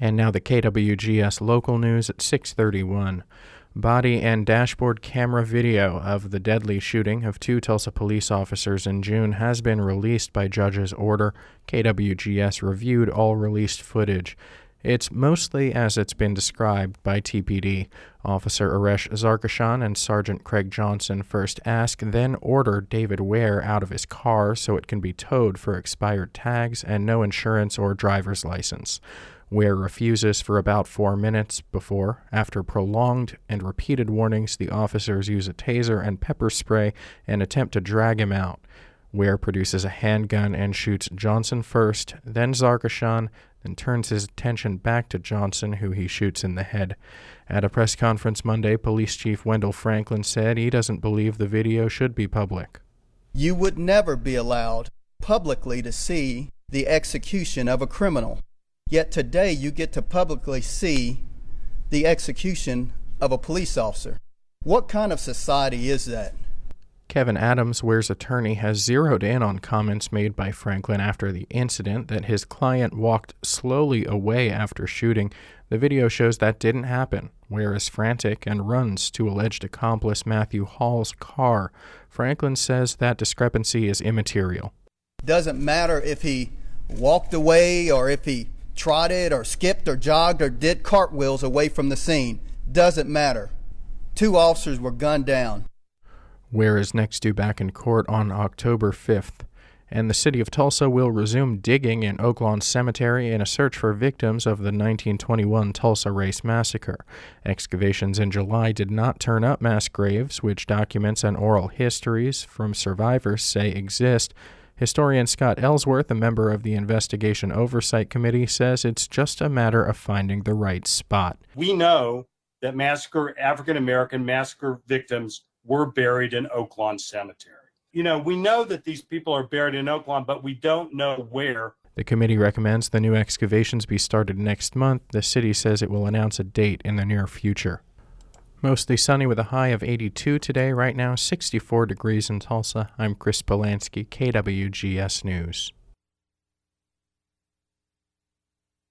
And now the KWGS local news at 6:31. Body and dashboard camera video of the deadly shooting of 2 Tulsa police officers in June has been released by judge's order. KWGS reviewed all released footage. It's mostly as it's been described by TPD. Officer Aresh Zarkashan and Sergeant Craig Johnson first ask, then order David Ware out of his car so it can be towed for expired tags and no insurance or driver's license. Ware refuses for about 4 minutes before, after prolonged and repeated warnings, the officers use a taser and pepper spray and attempt to drag him out. Ware produces a handgun and shoots Johnson first, then Zarkashan, then turns his attention back to Johnson, who he shoots in the head. At a press conference Monday, Police Chief Wendell Franklin said he doesn't believe the video should be public. You would never be allowed publicly to see the execution of a criminal. Yet today you get to publicly see the execution of a police officer. What kind of society is that? Kevin Adams, Ware's attorney, has zeroed in on comments made by Franklin after the incident that his client walked slowly away after shooting. The video shows that didn't happen. Ware is frantic and runs to alleged accomplice Matthew Hall's car. Franklin says that discrepancy is immaterial. Doesn't matter if he walked away or if he trotted or skipped or jogged or did cartwheels away from the scene. Doesn't matter. 2 officers were gunned down. Ware is next due back in court on October 5th, and the city of Tulsa will resume digging in Oaklawn Cemetery in a search for victims of the 1921 Tulsa Race Massacre. Excavations in July did not turn up mass graves, which documents and oral histories from survivors say exist. Historian Scott Ellsworth, a member of the Investigation Oversight Committee, says it's just a matter of finding the right spot. We know that African-American massacre victims were buried in Oaklawn Cemetery. We know that these people are buried in Oaklawn, but we don't know where. The committee recommends the new excavations be started next month. The city says it will announce a date in the near future. Mostly sunny with a high of 82 today. Right now, 64 degrees in Tulsa. I'm Chris Polanski, KWGS News.